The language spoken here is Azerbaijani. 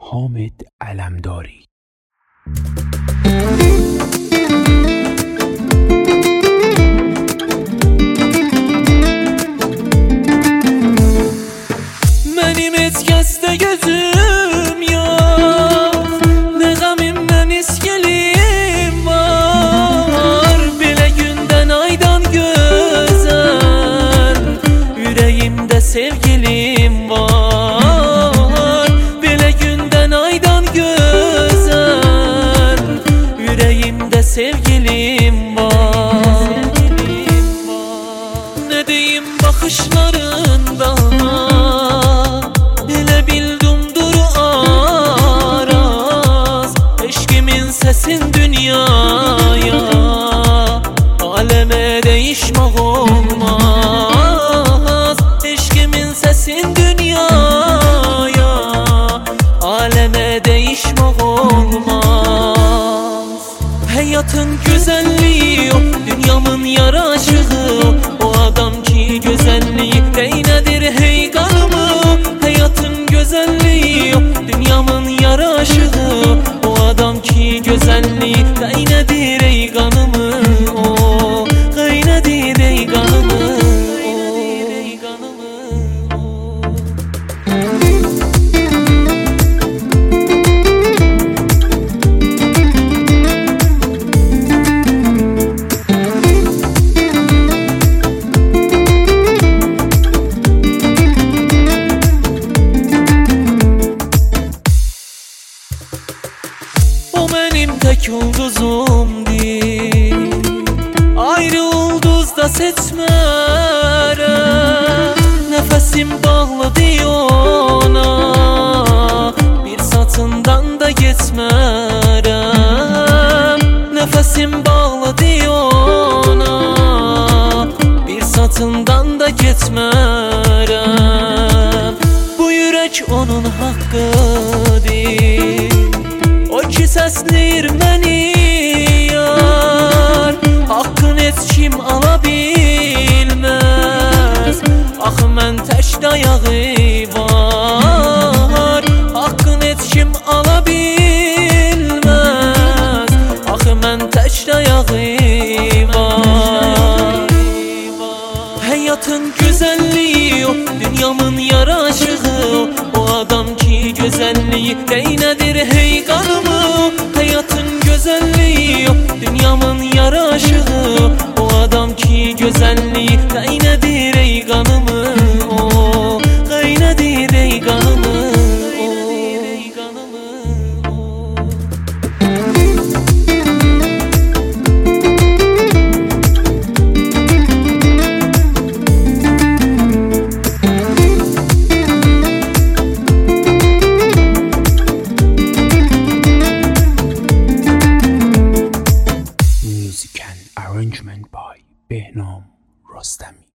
حامد علمداری. Mənim heç kəsdə gözüm yox, nə qəmim, nə miskelim var. Belə gündən aydan gözəl, ürəyimdə sevgilim var. Belə gündən aydan gözəl, ürəyimdə sevgilim var. Nə deyim baxışlarında, sesin dünyaya, aleme değişmek olmaz. Eşkimin sesin dünyaya, aleme değişmek olmaz. Hayatın güzelliği yok, dünyamın yaraşığı. O adam ki güzelliği neynedir hey kanımı. Hayatın güzelliği yok, dünyamın yaraşığı. O adam ki güzelliği kaynadır ey kanımı. O kaynadır ey kanımı. O benim tek ulduzumdu, ayrı ulduz da seçmərəm. Nefesim bağlıdır ona, bir saçından da geçmərəm. Nefesim bağlıdır ona, bir saçından da geçmərəm. Bu yürek onun hakkıdır, o ki səsləyir məni yar. Haqqın heç kim ala bilməz, axı mən tək dayağı var. Haqqın heç kim ala bilməz, axı mən tək dayağı var. Həyatın güzelliği o, dünyamın yaraşığı. O adam ki güzelliği neynedir hey kanımı. Hayatın güzelliği o, dünyamın yaraşığı. O adam ki güzelliği neynedir ey kanımı. O kaynadır ey kanımı. Music and arrangement by Behnam Rostami.